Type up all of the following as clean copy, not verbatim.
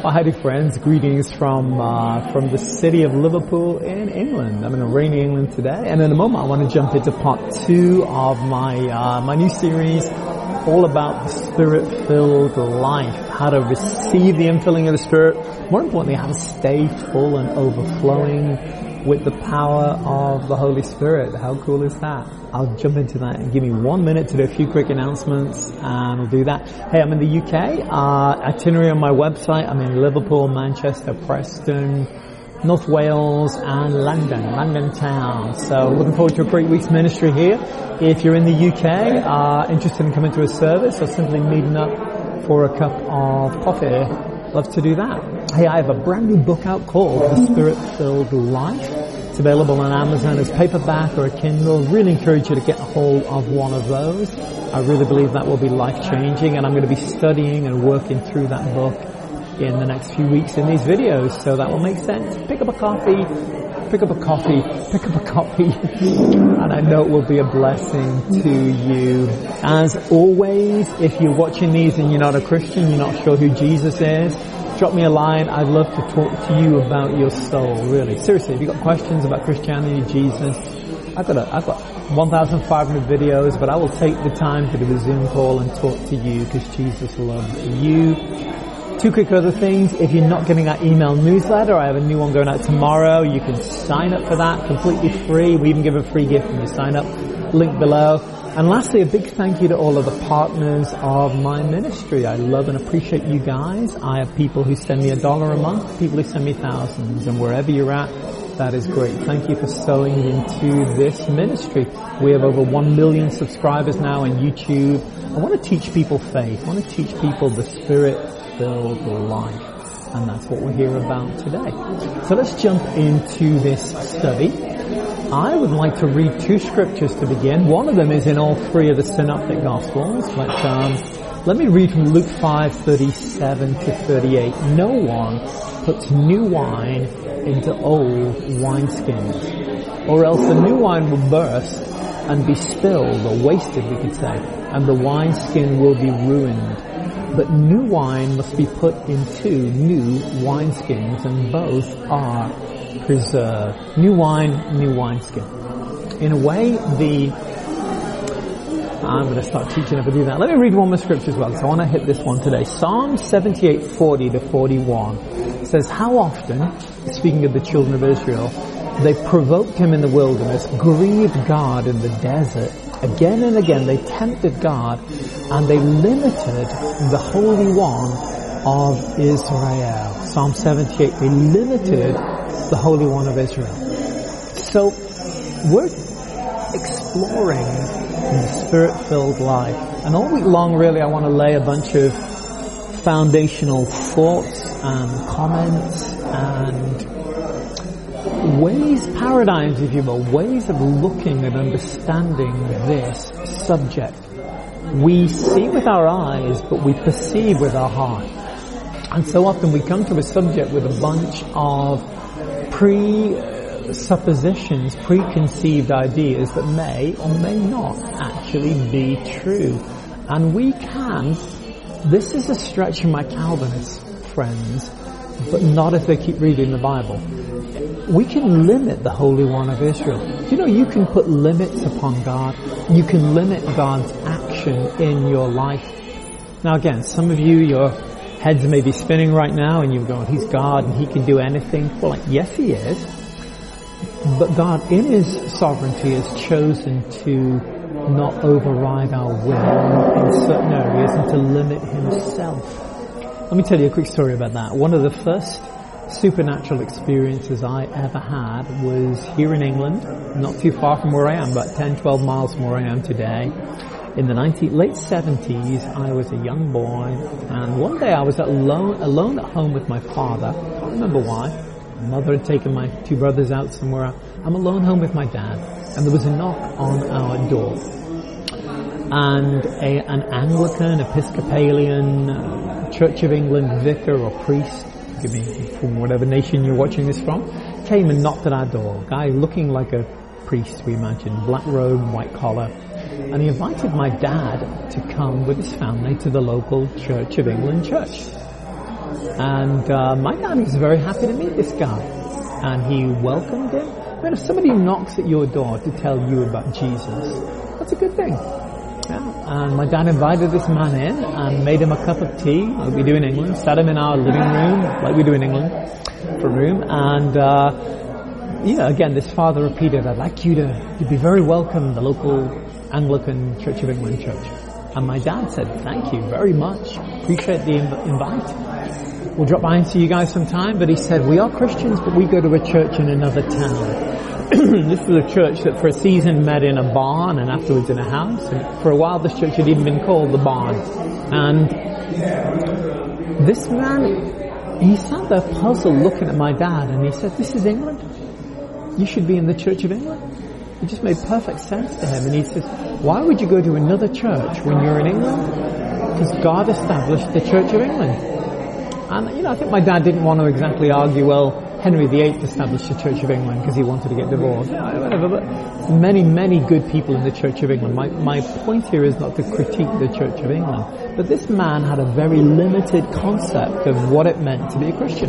Well, hi, dear friends. Greetings from the city of Liverpool in England. I'm in a rainy England today, and in a moment I want to jump into part 2 of my new series, all about the Spirit-filled life, how to receive the infilling of the Spirit. More importantly, how to stay full and overflowing with the power of the Holy Spirit. How cool is that? I'll jump into that and give me 1 minute to do a few quick announcements, and I'll do that. Hey, I'm in the UK. Itinerary on my website. I'm in Liverpool, Manchester, Preston, North Wales, and London town. So looking forward to a great week's ministry here. If you're in the UK, interested in coming to a service or simply meeting up for a cup of coffee, love to do that. Hey, I have a brand new book out called The Spirit-Filled Life. It's available on Amazon as paperback or a Kindle. Really encourage you to get a hold of one of those. I really believe that will be life-changing, and I'm going to be studying and working through that book in the next few weeks in these videos, so that will make sense. Pick up a coffee, and I know it will be a blessing to you. As always, if you're watching these and you're not a Christian, you're not sure who Jesus is, drop me a line. I'd love to talk to you about your soul, really. Seriously, if you've got questions about Christianity, Jesus, I've got 1,500 videos, but I will take the time to do a Zoom call and talk to you because Jesus loves you. 2 quick other things. If you're not getting our email newsletter, I have a new one going out tomorrow. You can sign up for that completely free. We even give a free gift when you sign up. Link below. And lastly, a big thank you to all of the partners of my ministry. I love and appreciate you guys. I have people who send me $1 a month, people who send me thousands, and wherever you're at, that is great. Thank you for sowing into this ministry. We have over 1 million subscribers now on YouTube. I want to teach people faith. I want to teach people the Spirit-filled life. And that's what we're here about today. So let's jump into this study. I would like to read 2 scriptures to begin. One of them is in all 3 of the Synoptic Gospels. Let me read from Luke 5:37 to 38. No one puts new wine into old wineskins, or else the new wine will burst and be spilled or wasted, we could say, and the wineskin will be ruined. But new wine must be put into new wineskins, and both are preserved. New wine, new wineskin. In a way, I'm going to start teaching if I do that. Let me read one more scripture as well, because I want to hit this one today. Psalm 78:40 to 41 says, how often, speaking of the children of Israel, they provoked him in the wilderness, grieved God in the desert. Again and again they tempted God, and they limited the Holy One of Israel. Psalm 78, they limited the Holy One of Israel. So, we're exploring the Spirit-filled life. And all week long, really, I want to lay a bunch of foundational thoughts and comments and ways, paradigms, if you will, ways of looking and understanding this subject. We see with our eyes, but we perceive with our heart. And so often we come to a subject with a bunch of presuppositions, preconceived ideas that may or may not actually be true. And we can, this is a stretch from my Calvinist friends, but not if they keep reading the Bible. We can limit the Holy One of Israel. You know, you can put limits upon God. You can limit God's action in your life. Now again, some of you, your heads may be spinning right now and you're going, he's God and he can do anything. Well, yes, he is. But God, in his sovereignty, has chosen to not override our will in certain areas and to limit himself. Let me tell you a quick story about that. One of the first supernatural experiences I ever had was here in England, not too far from where I am, about 10, 12 miles from where I am today. In the late 70s, I was a young boy, and one day I was alone at home with my father. I don't remember why. My mother had taken my 2 brothers out somewhere. I'm alone home with my dad, and there was a knock on our door. And an Anglican, Episcopalian, Church of England vicar or priest, give me from whatever nation you're watching this from, came and knocked at our door. A guy looking like a priest, we imagine, black robe, white collar. And he invited my dad to come with his family to the local Church of England church. And my dad was very happy to meet this guy. And he welcomed him. I mean, if somebody knocks at your door to tell you about Jesus, that's a good thing. Yeah. And my dad invited this man in and made him a cup of tea, like we do in England, sat him in our living room, like we do in England, for a room. And, again, this father repeated, I'd like you to be very welcome in the local Anglican Church of England church. And my dad said, thank you very much. Appreciate the invite. We'll drop by and see you guys sometime. But he said, we are Christians, but we go to a church in another town. This was a church that for a season met in a barn and afterwards in a house. And for a while this church had even been called the Barn. And this man, he sat there puzzled looking at my dad and he said, this is England? You should be in the Church of England? It just made perfect sense to him. And he says, why would you go to another church when you're in England? Because God established the Church of England. And, I think my dad didn't want to exactly argue, well, Henry VIII established the Church of England because he wanted to get divorced. Whatever, but many, many good people in the Church of England. My point here is not to critique the Church of England, but this man had a very limited concept of what it meant to be a Christian.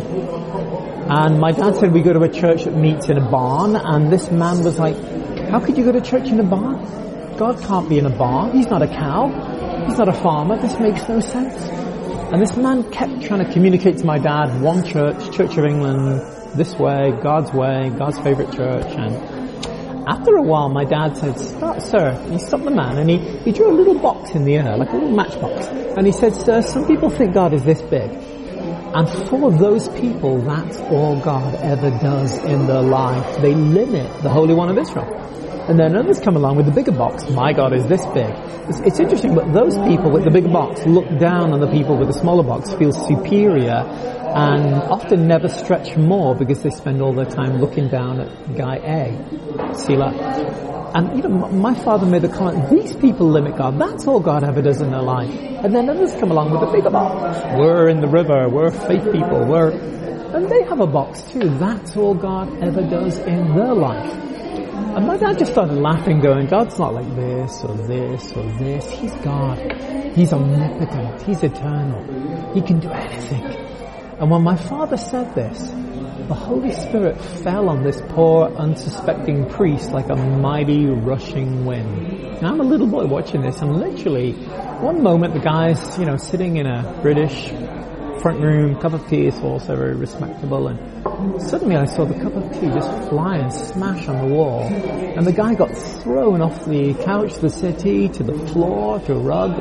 And my dad said we go to a church that meets in a barn, and this man was like, how could you go to church in a barn? God can't be in a barn. He's not a cow. He's not a farmer. This makes no sense. And this man kept trying to communicate to my dad, one church, Church of England, this way, God's favourite church. And after a while, my dad said, sir, he stopped the man and he drew a little box in the air, like a little matchbox. And he said, sir, some people think God is this big. And for those people, that's all God ever does in their life. They limit the Holy One of Israel. And then others come along with the bigger box. My God is this big. It's interesting, but those people with the bigger box look down on the people with the smaller box, feel superior, and often never stretch more because they spend all their time looking down at guy A. Selah. And, my father made the comment, these people limit God. That's all God ever does in their life. And then others come along with a bigger box. We're in the river. We're faith people. And they have a box too. That's all God ever does in their life. And my dad just started laughing, going, God's not like this or this or this. He's God. He's omnipotent. He's eternal. He can do anything. And when my father said this, the Holy Spirit fell on this poor, unsuspecting priest like a mighty rushing wind. And I'm a little boy watching this, and literally, one moment the guy's, sitting in a British front room, cup of tea is also very respectable, and suddenly I saw the cup of tea just fly and smash on the wall, and the guy got thrown off the couch, the settee, to the floor, to a rug,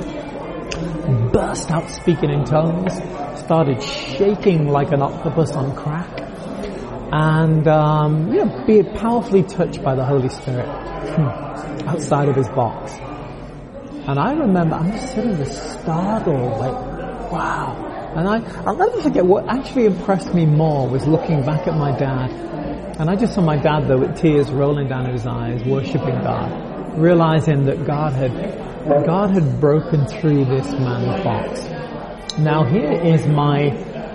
burst out speaking in tongues, started shaking like an octopus on crack, and being powerfully touched by the Holy Spirit outside of his box. And I remember I'm just sitting there startled, like, wow. And I'll never forget what actually impressed me more was looking back at my dad. And I just saw my dad there with tears rolling down his eyes, worshipping God, realizing that God had broken through this man's box. Now here is my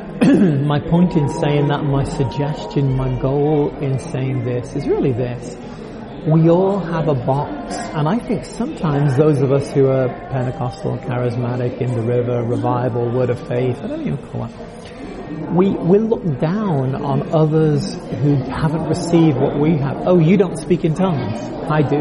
my point in saying that, my suggestion, my goal in saying this is really this. We all have a box, and I think sometimes those of us who are Pentecostal, charismatic, in the river, revival, word of faith, I don't even call it, we look down on others who haven't received what we have. Oh, you don't speak in tongues. I do.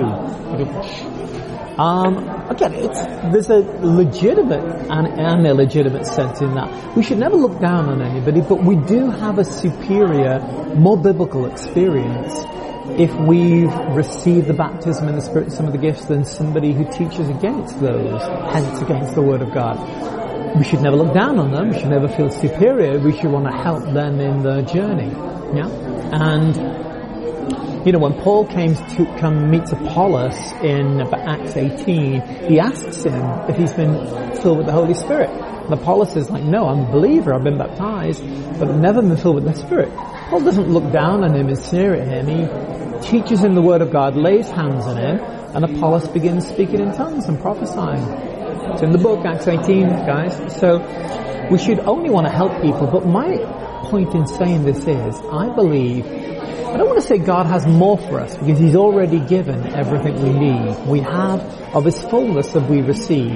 Again, there's a legitimate and illegitimate sense in that. We should never look down on anybody, but we do have a superior, more biblical experience if we've received the baptism in the Spirit and some of the gifts than somebody who teaches against those, hence against the Word of God. We should never look down on them. We should never feel superior. We should want to help them in their journey. Yeah? And when Paul meets Apollos in Acts 18, he asks him if he's been filled with the Holy Spirit. And Apollos is like, no, I'm a believer, I've been baptized, but I've never been filled with the Spirit. Paul doesn't look down on him and sneer at him. He teaches him the Word of God, lays hands on him, and Apollos begins speaking in tongues and prophesying. It's in the book, Acts 18, guys. So we should only want to help people, but my point in saying this is, I believe, I don't want to say God has more for us, because He's already given everything we need. We have, of His fullness have we received.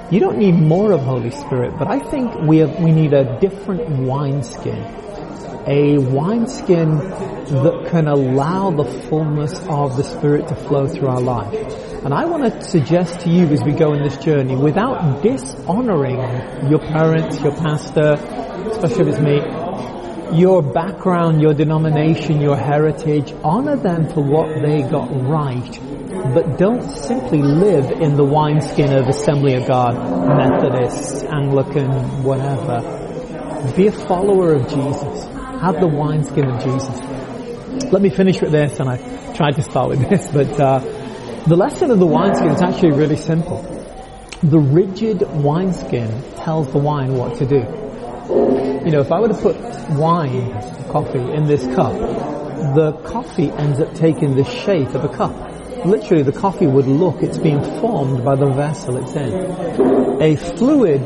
You don't need more of Holy Spirit, but I think we need a different wineskin. A wineskin that can allow the fullness of the Spirit to flow through our life. And I want to suggest to you as we go in this journey, without dishonoring your parents, your pastor, especially if it's me, your background, your denomination, your heritage, honor them for what they got right. But don't simply live in the wineskin of Assembly of God, Methodist, Anglican, whatever. Be a follower of Jesus. Have the wineskin of Jesus. Let me finish with this, and I tried to start with this, but the lesson of the wineskin is actually really simple. The rigid wineskin tells the wine what to do. You know, if I were to put wine, coffee, in this cup, the coffee ends up taking the shape of a cup. Literally, the coffee would look, it's being formed by the vessel it's in. A fluid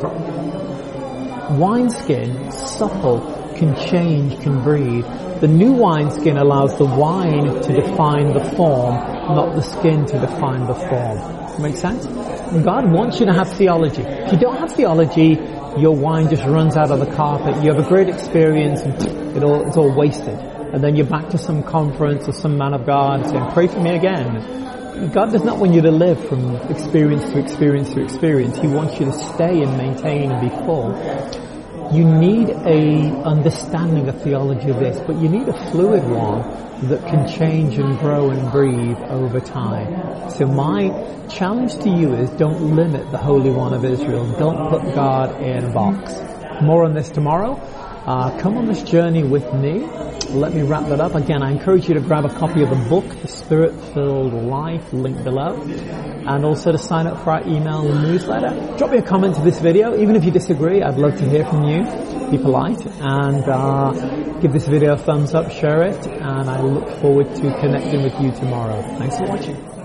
wineskin, supple, can change, can breathe. The new wineskin allows the wine to define the form, not the skin to define the form. Make sense? God wants you to have theology. If you don't have theology, your wine just runs out of the carpet. You have a great experience and it's all wasted. And then you're back to some conference or some man of God saying, pray for me again. God does not want you to live from experience to experience to experience. He wants you to stay and maintain and be full. You need a understanding of theology of this, but you need a fluid one that can change and grow and breathe over time. So my challenge to you is don't limit the Holy One of Israel. Don't put God in a box. More on this tomorrow. Come on this journey with me. Let me wrap that up. Again, I encourage you to grab a copy of the book, The Spirit-Filled Life, link below. And also to sign up for our email newsletter. Drop me a comment to this video. Even if you disagree, I'd love to hear from you. Be polite. And give this video a thumbs up, share it. And I look forward to connecting with you tomorrow. Thanks for watching.